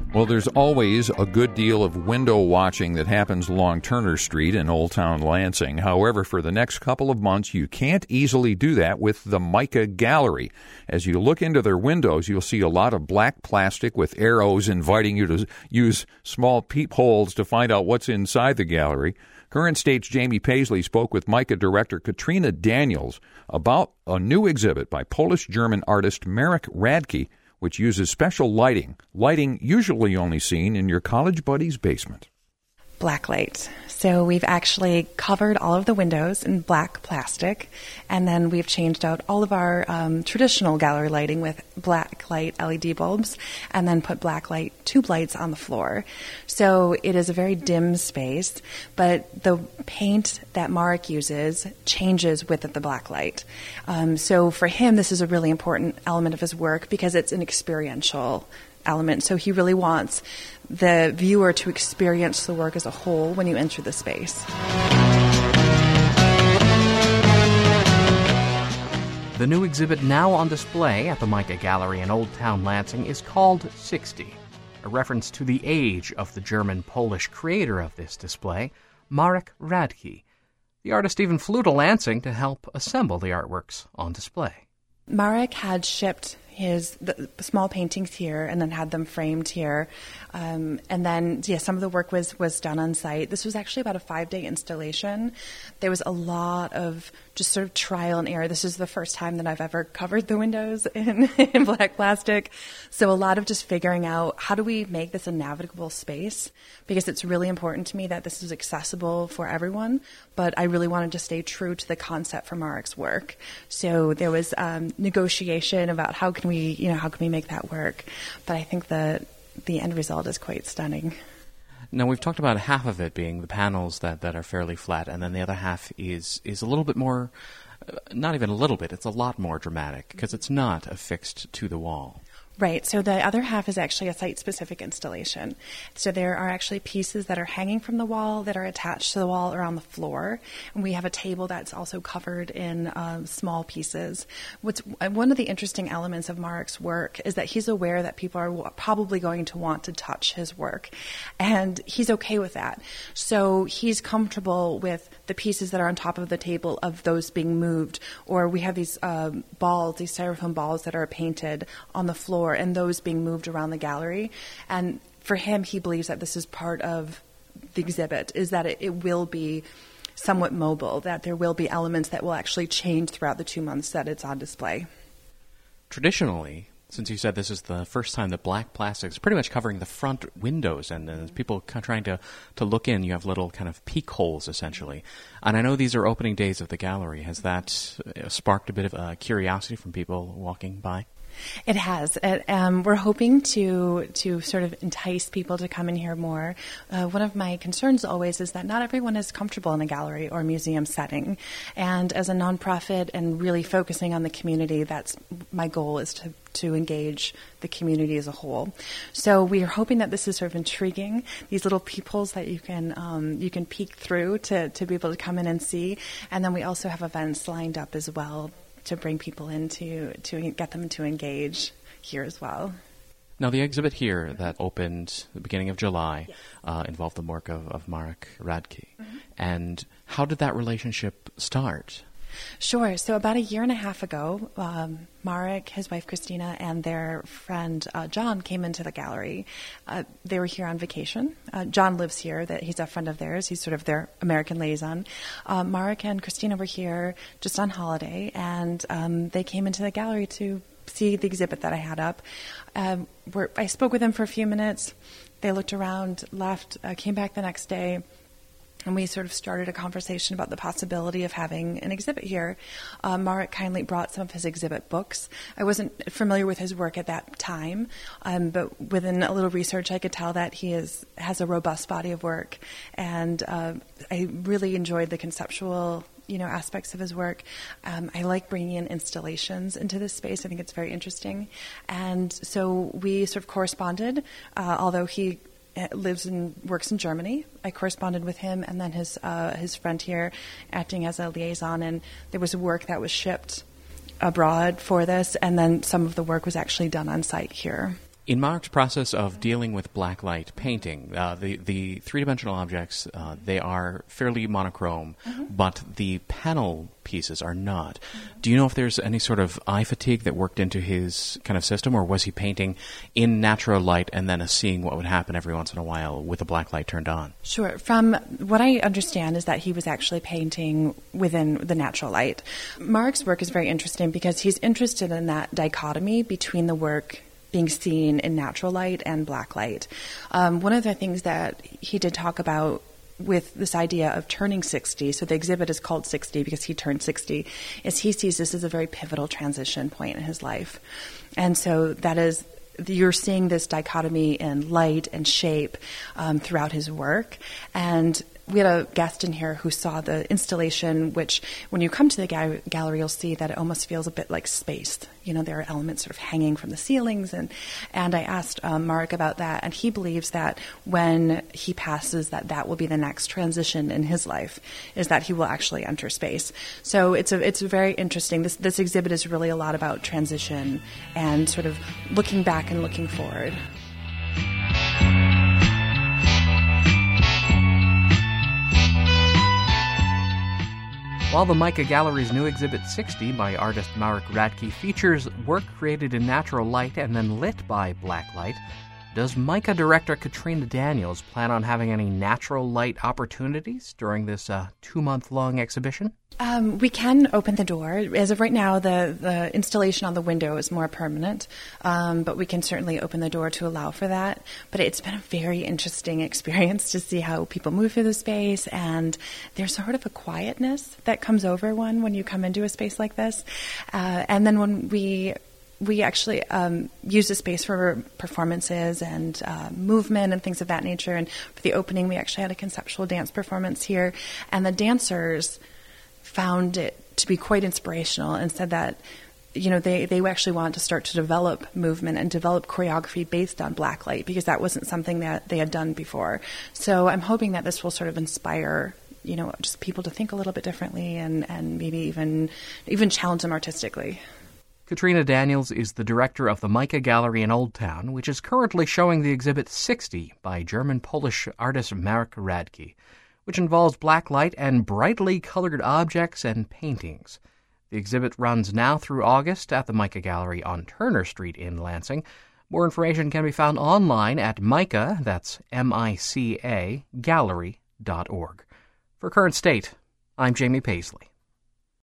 Well, there's always a good deal of window watching that happens along Turner Street in Old Town Lansing. However, for the next couple of months, you can't easily do that with the Mica Gallery. As you look into their windows, you'll see a lot of black plastic with arrows inviting you to use small peepholes to find out what's inside the gallery. Current State's Jamie Paisley spoke with Mica director Katrina Daniels about a new exhibit by Polish-German artist Marek Radke, which uses special lighting usually only seen in your college buddy's basement. Black light. So we've actually covered all of the windows in black plastic, and then we've changed out all of our traditional gallery lighting with black light LED bulbs, and then put black light tube lights on the floor. So it is a very dim space, but the paint that Marek uses changes with the black light. So for him, this is a really important element of his work because it's an experiential element. So he really wants the viewer to experience the work as a whole when you enter the space. The new exhibit now on display at the Mica Gallery in Old Town Lansing is called 60, a reference to the age of the German-Polish creator of this display, Marek Radke. The artist even flew to Lansing to help assemble the artworks on display. Marek had shipped the small paintings here and then had them framed here. And then, some of the work was done on site. This was actually about a 5-day installation. There was a lot of just sort of trial and error. This is the first time that I've ever covered the windows in black plastic. So a lot of just figuring out how do we make this a navigable space, because it's really important to me that this is accessible for everyone, but I really wanted to stay true to the concept for Marek's work. So there was negotiation about how can we make that work. But I think the end result is quite stunning. Now, we've talked about half of it being the panels that are fairly flat, and then the other half is a little bit more, not even a little bit, it's a lot more dramatic, because it's not affixed to the wall. Right. So the other half is actually a site-specific installation. So there are actually pieces that are hanging from the wall that are attached to the wall or on the floor. And we have a table that's also covered in small pieces. One of the interesting elements of Marek's work is that he's aware that people are probably going to want to touch his work. And he's okay with that. So he's comfortable with the pieces that are on top of the table of those being moved. Or we have these balls, these styrofoam balls that are painted on the floor, and those being moved around the gallery. And for him, he believes that this is part of the exhibit, is that it will be somewhat mobile, that there will be elements that will actually change throughout the 2 months that it's on display. Traditionally, since you said this is the first time that black plastic is pretty much covering the front windows, and as people trying to look in, you have little kind of peek holes, essentially. And I know these are opening days of the gallery. Has that sparked a bit of curiosity from people walking by? It has. We're hoping to sort of entice people to come in here more. One of my concerns always is that not everyone is comfortable in a gallery or museum setting. And as a nonprofit and really focusing on the community, that's my goal, is to engage the community as a whole. So we are hoping that this is sort of intriguing, these little peepholes that you can peek through to be able to come in and see. And then we also have events lined up as well to bring people in to get them to engage here as well. Now, the exhibit here that opened the beginning of July involved the work of Marek Radke. Mm-hmm. And how did that relationship start? Sure. So about a year and a half ago, Marek, his wife Christina, and their friend John came into the gallery. They were here on vacation. John lives here. He's a friend of theirs. He's sort of their American liaison. Marek and Christina were here just on holiday, and they came into the gallery to see the exhibit that I had up. I spoke with them for a few minutes. They looked around, left, came back the next day. And we sort of started a conversation about the possibility of having an exhibit here. Marek kindly brought some of his exhibit books. I wasn't familiar with his work at that time, but within a little research, I could tell that he has a robust body of work. And I really enjoyed the conceptual aspects of his work. I like bringing in installations into this space. I think it's very interesting. And so we sort of corresponded, although he lives and works in Germany. I corresponded with him, and then his friend here acting as a liaison, and there was work that was shipped abroad for this, and then some of the work was actually done on site here. In Marek's process of dealing with blacklight painting, the three-dimensional objects, they are fairly monochrome, but the panel pieces are not. Do you know if there's any sort of eye fatigue that worked into his kind of system, or was he painting in natural light and then seeing what would happen every once in a while with the black light turned on? Sure. From what I understand is that he was actually painting within the natural light. Marek's work is very interesting because he's interested in that dichotomy between the work being seen in natural light and black light. One of the things that he did talk about with this idea of turning 60, so the exhibit is called 60 because he turned 60, is he sees this as a very pivotal transition point in his life. And so that is, you're seeing this dichotomy in light and shape throughout his work. And we had a guest in here who saw the installation, which when you come to the gallery, you'll see that it almost feels a bit like space. You know, there are elements sort of hanging from the ceilings. And I asked Marek about that, and he believes that when he passes, that will be the next transition in his life, is that he will actually enter space. So it's very interesting. This exhibit is really a lot about transition and sort of looking back and looking forward. While the Mica Gallery's new exhibit 60 by artist Marek Radke features work created in natural light and then lit by black light, does Mica director Katrina Daniels plan on having any natural light opportunities during this 2-month-long exhibition? We can open the door. As of right now, the installation on the window is more permanent, but we can certainly open the door to allow for that. But it's been a very interesting experience to see how people move through the space, and there's sort of a quietness that comes over one when you come into a space like this. And then when we actually use the space for performances and movement and things of that nature. And for the opening, we actually had a conceptual dance performance here, and the dancers found it to be quite inspirational and said that, you know, they actually want to start to develop movement and develop choreography based on blacklight, because that wasn't something that they had done before. So I'm hoping that this will sort of inspire, you know, just people to think a little bit differently and maybe even challenge them artistically. Katrina Daniels is the director of the Mica Gallery in Old Town, which is currently showing the exhibit 60 by German-Polish artist Marek Radke, which involves blacklight and brightly colored objects and paintings. The exhibit runs now through August at the Mica Gallery on Turner Street in Lansing. More information can be found online at Mica, that's MICA, gallery.org. For Current State, I'm Jamie Paisley.